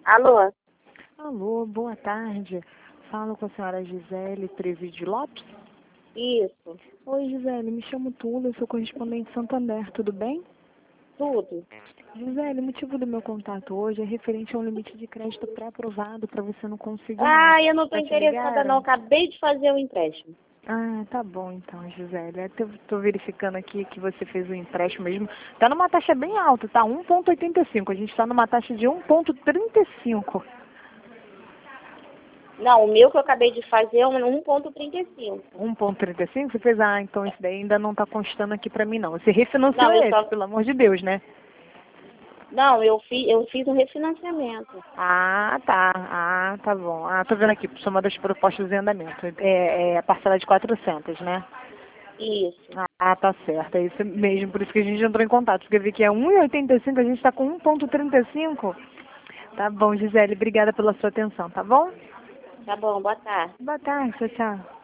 Alô? Alô, boa tarde. Falo com a senhora Gisele Trevide Lopes. Isso, Oi, Gisele, me chamo Tula, eu sou correspondente Santander, tudo bem? tudo. Gisele, o motivo do meu contato hoje é referente a um limite de crédito pré-aprovado para você não conseguir Ah, mais. eu não tô Já te interessada não, ligaram? acabei de fazer o empréstimo. Ah, tá bom então, Gisele. Tô verificando aqui que você fez o empréstimo mesmo. Tá numa taxa bem alta, tá? 1,85. A gente tá numa taxa de 1,35. Não, o meu que eu acabei de fazer é um 1,35. 1,35? Você fez? Ah, então esse daí ainda não tá constando aqui pra mim não. Você refinanciou Não, eu esse, só... pelo amor de Deus, né? Não, eu fiz um refinanciamento. Tá bom. Ah, tô vendo aqui, uma das propostas em andamento. É a parcela de 400, né? Isso. Ah, tá certo. É isso mesmo, por isso que a gente entrou em contato. Porque eu vi que é 1,85, a gente tá com 1,35. Tá bom, Gisele, obrigada pela sua atenção, tá bom? Tá bom, boa tarde. Boa tarde, tchau, tchau.